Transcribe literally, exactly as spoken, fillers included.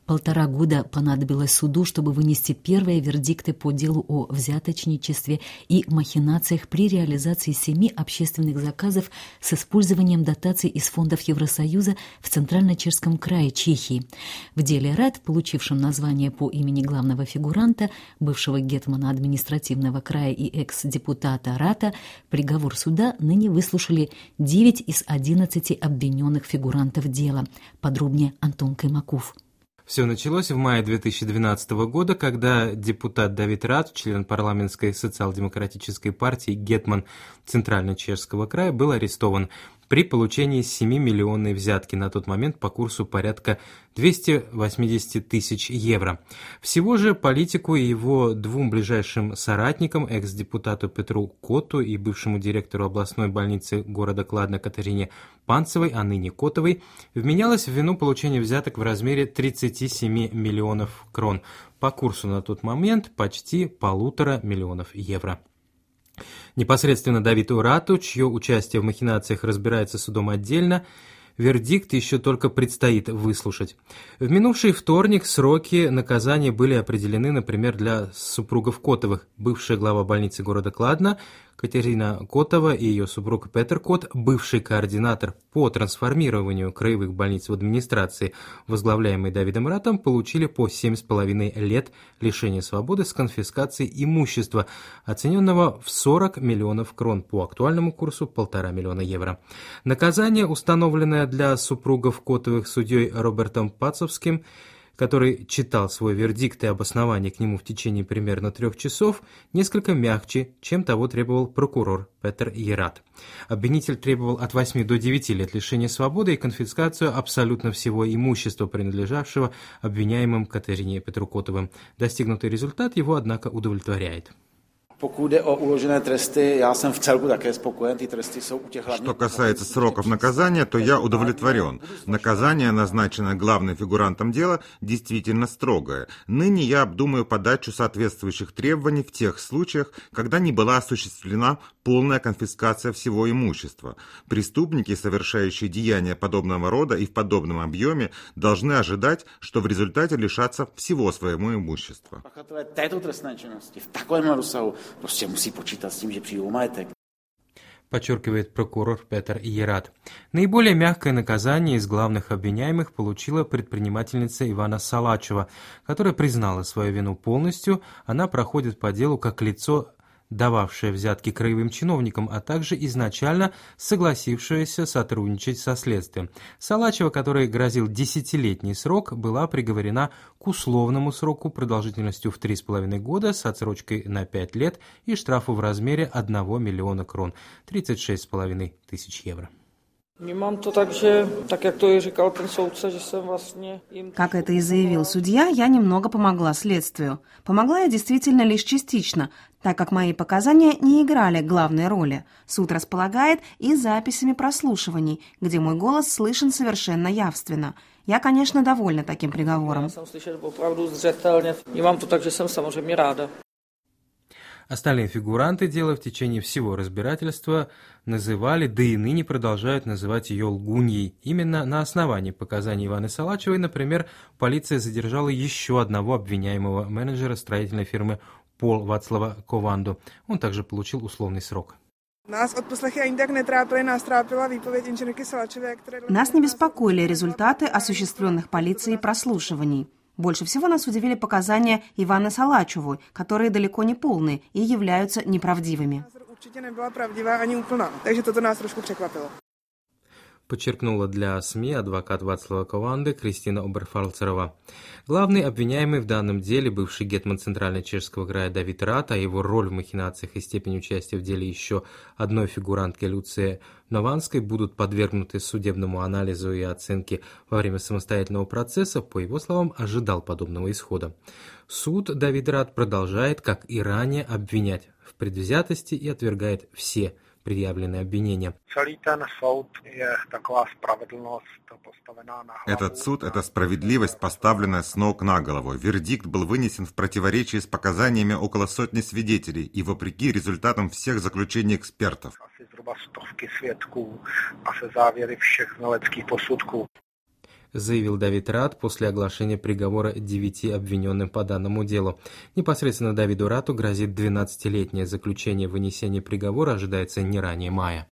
Полтора года понадобилось суду, чтобы вынести первые вердикты по делу о взяточничестве и махинациях при реализации семи общественных заказов с использованием дотаций из фондов Евросоюза в Центрально-Чешском крае Чехии. В деле РАД, получившем название по имени главного фигуранта, бывшего гетмана административного края и экс-депутата РАТа, приговор суда ныне выслушали девять из одиннадцати обвиненных фигурантов дела. Подробнее Антон Каймаков. Все началось в мае две тысячи двенадцатого года, когда депутат Давид Рат, член парламентской социал-демократической партии гетман Центрально-Чешского края, был арестован при получении семимиллионной взятки, на тот момент по курсу порядка двести восемьдесят тысяч евро. Всего же политику и его двум ближайшим соратникам, экс-депутату Петру Коту и бывшему директору областной больницы города Кладно Катерине Панцевой, а ныне Котовой, вменялось в вину получения взяток в размере тридцати семи миллионов крон, по курсу на тот момент почти полутора миллионов евро. Непосредственно Давиду Рату, чье участие в махинациях разбирается судом отдельно, вердикт еще только предстоит выслушать. В минувший вторник сроки наказания были определены, например, для супругов Котовых. Бывшая глава больницы города Кладно Катерина Котова и ее супруг Петр Кот, бывший координатор по трансформированию краевых больниц в администрации, возглавляемый Давидом Ратом, получили по семь с половиной лет лишения свободы с конфискацией имущества, оцененного в сорок миллионов крон, по актуальному курсу полтора миллиона евро. Наказание, установленное для супругов Котовых судьей Робертом Пацовским, который читал свой вердикт и обоснование к нему в течение примерно трех часов, несколько мягче, чем того требовал прокурор Петр Ерат. Обвинитель требовал от восьми до девяти лет лишения свободы и конфискацию абсолютно всего имущества, принадлежавшего обвиняемым Катерине и Петру Котовым. Достигнутый результат его, однако, удовлетворяет. Что касается сроков наказания, то я удовлетворен. Наказание, назначенное главным фигурантом дела, действительно строгое. Ныне я обдумаю подачу соответствующих требований в тех случаях, когда не была осуществлена полная конфискация всего имущества. Преступники, совершающие деяния подобного рода и в подобном объеме, должны ожидать, что в результате лишатся всего своего имущества. Prostě musí počítat s tím, že přijdou o majetek. Подчеркивает прокурор Петр Ерат. Наиболее мягкое наказание из главных обвиняемых получила предпринимательница Ивана Салачева, которая признала свою вину полностью. Она проходит по делу как лицо, дававшее взятки краевым чиновникам, а также изначально согласившаяся сотрудничать со следствием. Салачева, которой грозил десятилетний срок, была приговорена к условному сроку продолжительностью в три с половиной года с отсрочкой на пять лет и штрафу в размере одного миллиона крон, тридцать шесть с половиной тысяч евро. Как это и заявил судья, я немного помогла следствию. Помогла я действительно лишь частично, так как мои показания не играли главной роли. Суд располагает и записями прослушиваний, где мой голос слышен совершенно явственно. Я, конечно, довольна таким приговором. Остальные фигуранты дела в течение всего разбирательства называли, да и ныне продолжают называть ее лгуньей. Именно на основании показаний Иваны Салачевой, например, полиция задержала еще одного обвиняемого менеджера строительной фирмы Пол Вацлава Кованду. Он также получил условный срок. Нас не беспокоили результаты осуществленных полицией прослушиваний. Больше всего нас удивили показания Иваны Салачевой, которые далеко не полные и являются неправдивыми. Подчеркнула для СМИ адвокат Вацлава Кованды Кристина Оберфальцерова. Главный обвиняемый в данном деле, бывший гетман Центрально-Чешского края Давид Рат, а его роль в махинациях и степень участия в деле еще одной фигурантки Люции Нованской будут подвергнуты судебному анализу и оценке во время самостоятельного процесса, по его словам, ожидал подобного исхода. Суд Давид Рат продолжает, как и ранее, обвинять в предвзятости и отвергает все предъявленные обвинения. Этот суд – это справедливость, поставленная с ног на голову. Вердикт был вынесен в противоречии с показаниями около сотни свидетелей и вопреки результатам всех заключений экспертов. заявил Давид Рад после оглашения приговора девяти обвиненным по данному делу. Непосредственно Давиду Раду грозит двенадцатилетнее заключение. Вынесение приговора ожидается не ранее мая.